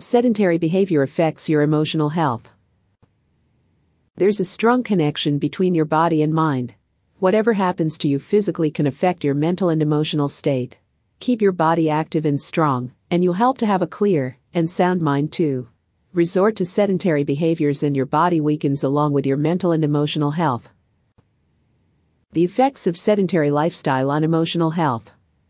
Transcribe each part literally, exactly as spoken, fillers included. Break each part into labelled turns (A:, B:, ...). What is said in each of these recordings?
A: Sedentary behavior affects your emotional health. There's a strong connection between your body and mind. Whatever happens to you physically can affect your mental and emotional state. Keep your body active and strong, and you'll help to have a clear and sound mind too. Resort to sedentary behaviors and your body weakens along with your mental and emotional health. The effects of sedentary lifestyle on emotional health.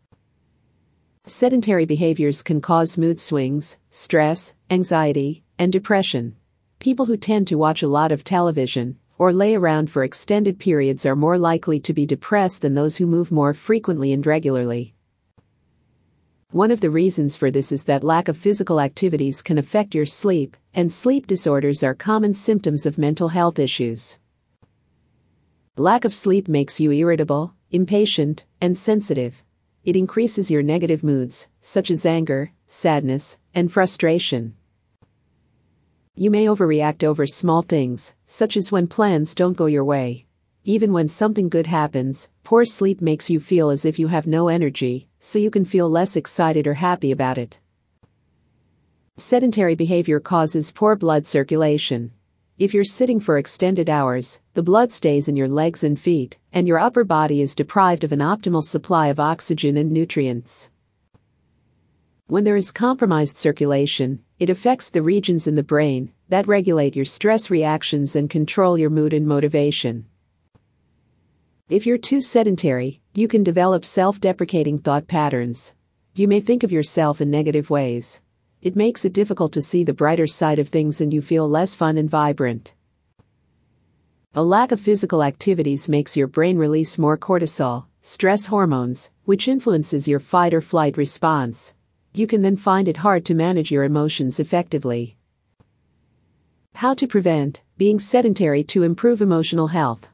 A: Sedentary behaviors can cause mood swings, stress, anxiety, and depression. People who tend to watch a lot of television or lay around for extended periods are more likely to be depressed than those who move more frequently and regularly. One of the reasons for this is that lack of physical activities can affect your sleep, and sleep disorders are common symptoms of mental health issues. Lack of sleep makes you irritable, impatient, and sensitive. It increases your negative moods, such as anger, sadness, and frustration. You may overreact over small things, such as when plans don't go your way. Even when something good happens, poor sleep makes you feel as if you have no energy, so you can feel less excited or happy about it. Sedentary behavior causes poor blood circulation. If you're sitting for extended hours, the blood stays in your legs and feet, and your upper body is deprived of an optimal supply of oxygen and nutrients. When there is compromised circulation, it affects the regions in the brain that regulate your stress reactions and control your mood and motivation. If you're too sedentary, you can develop self-deprecating thought patterns. You may think of yourself in negative ways. It makes it difficult to see the brighter side of things and you feel less fun and vibrant. A lack of physical activities makes your brain release more cortisol, stress hormones, which influences your fight or flight response. You can then find it hard to manage your emotions effectively. How to prevent being sedentary to improve emotional health.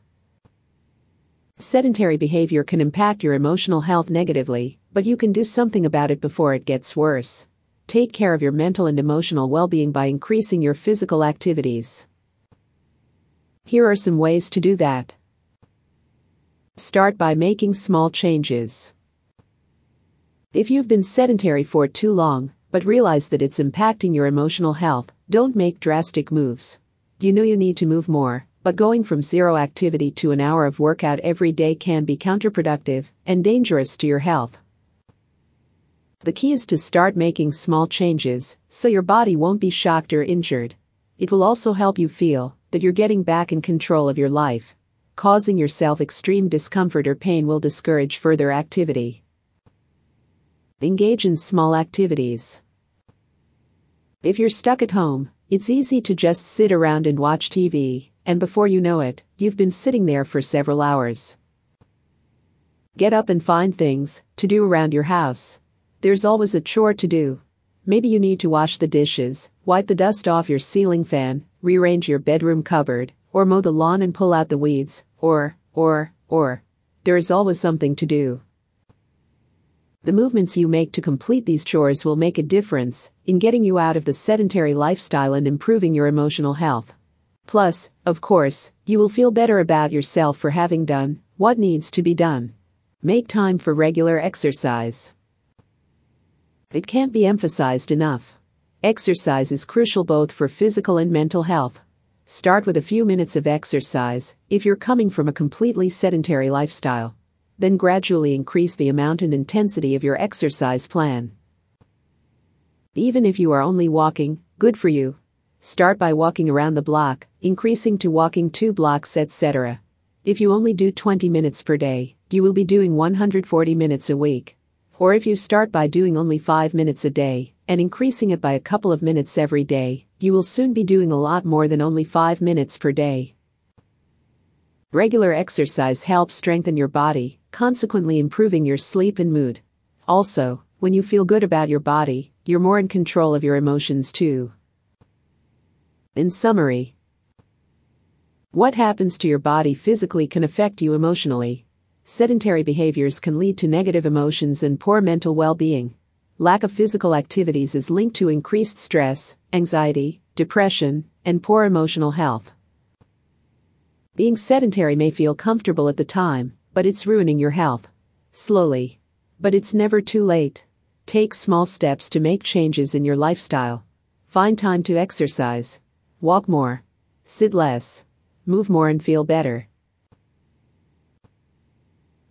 A: Sedentary behavior can impact your emotional health negatively, but you can do something about it before it gets worse. Take care of your mental and emotional well-being by increasing your physical activities. Here are some ways to do that. Start by making small changes. If you've been sedentary for too long, but realize that it's impacting your emotional health, don't make drastic moves. You know you need to move more, but going from zero activity to an hour of workout every day can be counterproductive and dangerous to your health. The key is to start making small changes, so your body won't be shocked or injured. It will also help you feel that you're getting back in control of your life. Causing yourself extreme discomfort or pain will discourage further activity. Engage in small activities. If you're stuck at home, it's easy to just sit around and watch T V, and before you know it, you've been sitting there for several hours. Get up and find things to do around your house. There's always a chore to do. Maybe you need to wash the dishes, wipe the dust off your ceiling fan, rearrange your bedroom cupboard, or mow the lawn and pull out the weeds, or, or, or. There is always something to do. The movements you make to complete these chores will make a difference in getting you out of the sedentary lifestyle and improving your emotional health. Plus, of course, you will feel better about yourself for having done what needs to be done. Make time for regular exercise. It can't be emphasized enough. Exercise is crucial both for physical and mental health. Start with a few minutes of exercise if you're coming from a completely sedentary lifestyle. Then gradually increase the amount and intensity of your exercise plan. Even if you are only walking, good for you. Start by walking around the block, increasing to walking two blocks, et cetera. If you only do twenty minutes per day, you will be doing one hundred forty minutes a week. Or if you start by doing only five minutes a day, and increasing it by a couple of minutes every day, you will soon be doing a lot more than only five minutes per day. Regular exercise helps strengthen your body, consequently improving your sleep and mood. Also, when you feel good about your body, you're more in control of your emotions too. In summary, what happens to your body physically can affect you emotionally. Sedentary behaviors can lead to negative emotions and poor mental well-being. Lack of physical activities is linked to increased stress, anxiety, depression, and poor emotional health. Being sedentary may feel comfortable at the time, but it's ruining your health. Slowly. But it's never too late. Take small steps to make changes in your lifestyle. Find time to exercise. Walk more. Sit less. Move more and feel better.